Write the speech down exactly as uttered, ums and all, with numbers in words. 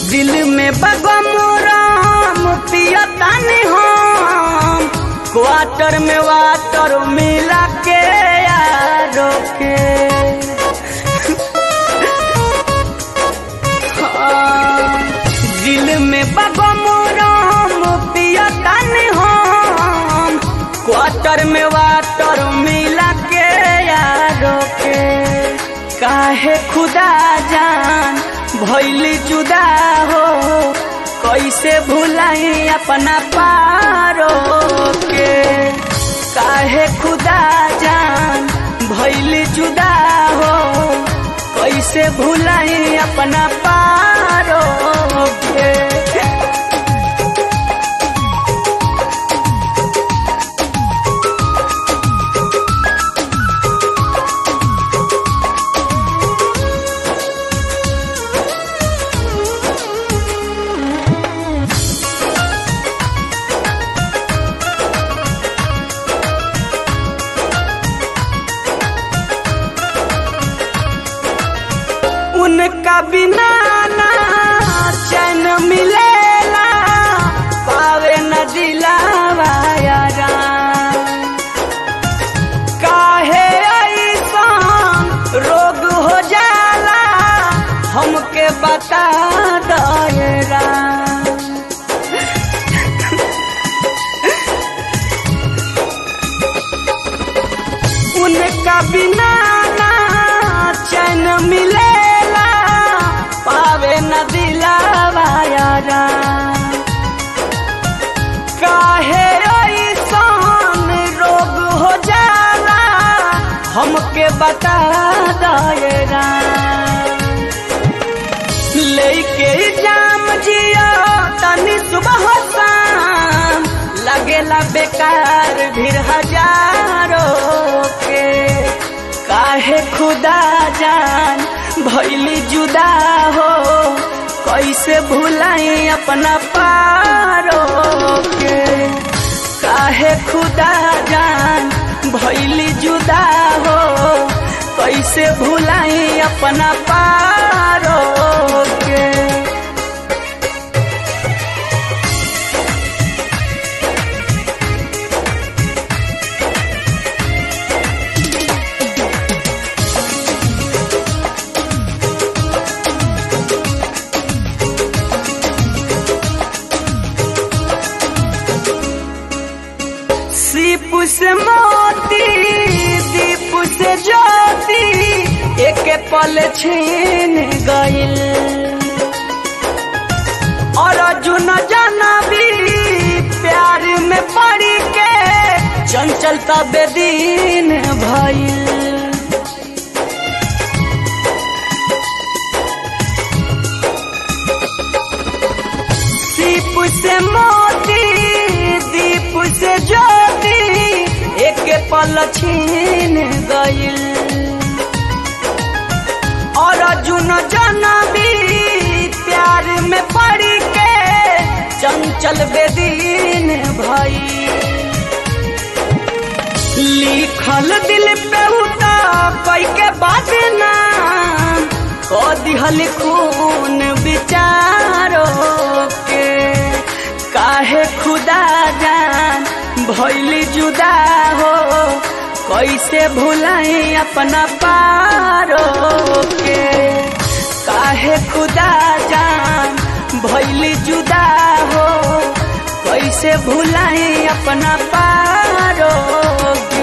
दिल में बगमराम पियतानी हम क्वार्टर में वाटर मिला के यारों के हाँ, दिल में बगमराम पियतानी हम क्वार्टर में वाटर मिला के यारों के काहे खुदा जान भइली जुदा हो कैसे भुलाई अपना पारो के काहे खुदा जान भइली जुदा हो कैसे भुलाई अपना पारो के उनका बिना ना चैन मिलेला पावे न दिलावा यारा काहे ऐसान रोग हो जाला हमके बता दायरा उनका बिना ना चैन मिले पावे न दिलावा यारा काहे ऐसान रोग हो जाला हमके बता दायरा लेके जाम जिया तनी सुबह शाम लगेला बेकार भीड़ हजारों के काहे खुदा जान भइली जुदा हो कैसे भुलाई अपना पारो के काहे खुदा जान भइली जुदा हो कैसे भुलाई अपना पारो के दीप से मोती दीप से ज्योति एक पल छीन गइल और अर्जुन जानवी प्यार में पड़ के चंचल तबे दिन भइल दीप से मोती दीप से ज्योति एक पल छीन गइल और अर्जुन जानवी प्यार में पड़ के चंचल बेदीन भई लिखल दिल पे उता कई के बात ना ओ दिहल खून विचारो के काहे खुदा जान भइली जुदा हो कैसे भुलाई अपना पारो के काहे खुदा जान भइली जुदा हो कैसे भुलाई अपना पारो के।